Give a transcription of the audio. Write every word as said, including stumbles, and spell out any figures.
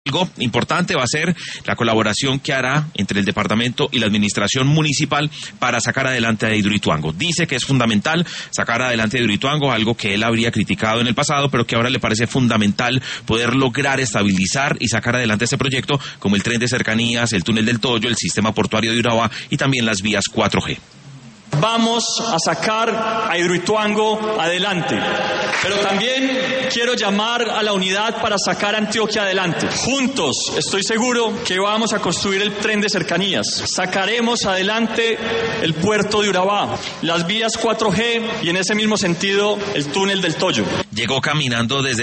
Algo importante va a ser la colaboración que hará entre el departamento y la administración municipal para sacar adelante a Hidroituango. Dice que es fundamental sacar adelante a Hidroituango, algo que él habría criticado en el pasado, pero que ahora le parece fundamental poder lograr estabilizar y sacar adelante ese proyecto, como el tren de cercanías, el túnel del Toyo, el sistema portuario de Urabá y también las vías cuatro G. Vamos a sacar a Hidroituango adelante, pero también quiero llamar a la unidad para sacar a Antioquia adelante. Juntos estoy seguro que vamos a construir el tren de cercanías, sacaremos adelante el puerto de Urabá, las vías cuatro G y en ese mismo sentido el túnel del Toyo. Llegó caminando desde